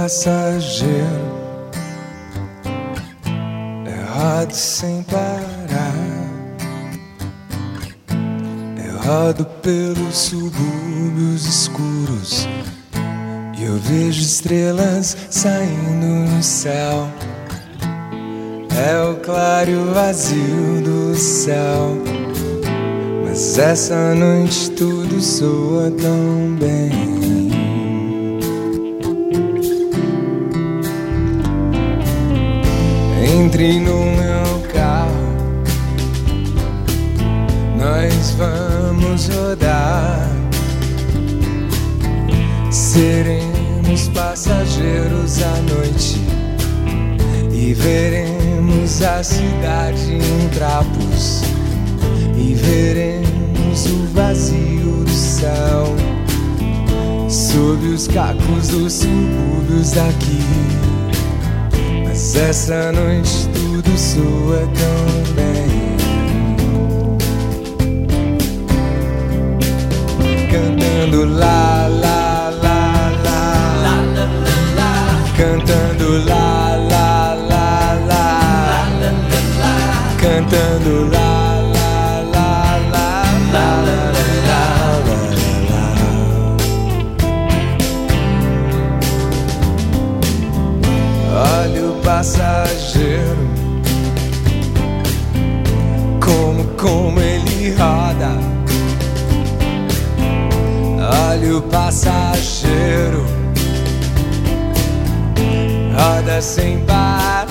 passageiro, errado sem parar. Eu rodo pelos subúrbios escuros e eu vejo estrelas saindo no céu. É o claro e o vazio do céu, mas essa noite tudo soa tão bem. Entre no meu carro, nós vamos rodar. Seremos passageiros à noite e veremos a cidade em trapos, e veremos o vazio do céu sob os cacos dos subúrbios daqui. Mas essa noite tudo soa tão bem. Cantando lá, lá, lá, lá, cantando lá, lá, lá, lá, cantando lá, lá, lá, lá, lá, lá. Olha o passageiro, como ele roda. Olha o passageiro, roda sem parar.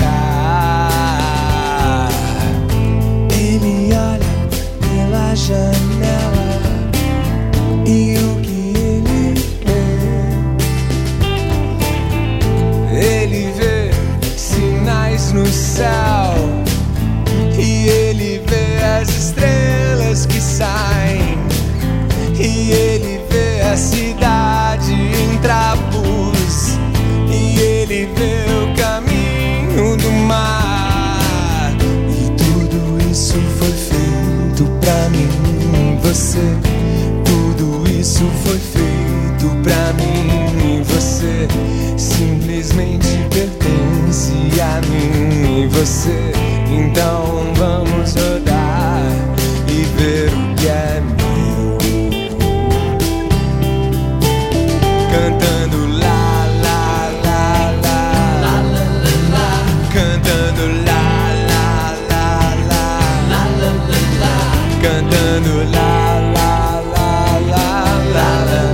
Ele olha pela janela e o que ele vê? Ele vê sinais no céu e ele vê as estrelas que saem, e ele vê a cidade em trapos, e ele vê o caminho do mar. E tudo isso foi feito pra mim e você. Tudo isso foi feito pra mim e você. Simplesmente pertence a mim e você. Então vamos rodar e ver o que é meu. Cantando lá, lá, lá, lá, cantando lá, lá, lá, lá, cantando lá, lá, lá, lá, lá,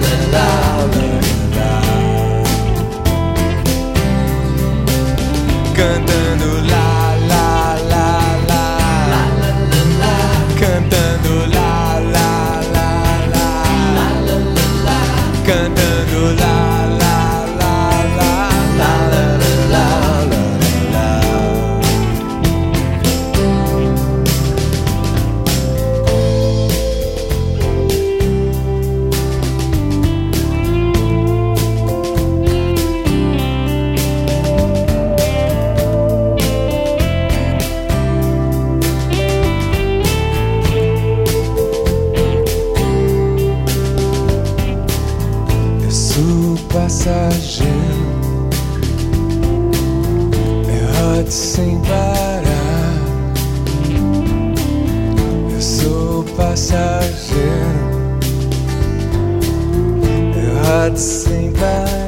cantando lá, lá, lá, lá, cantando lá, lá, lá, lá, cantando lá, lá, lá, lá, lá, lá, passageiro, eu rodo sem parar. Eu sou passageiro, eu rodo sem parar.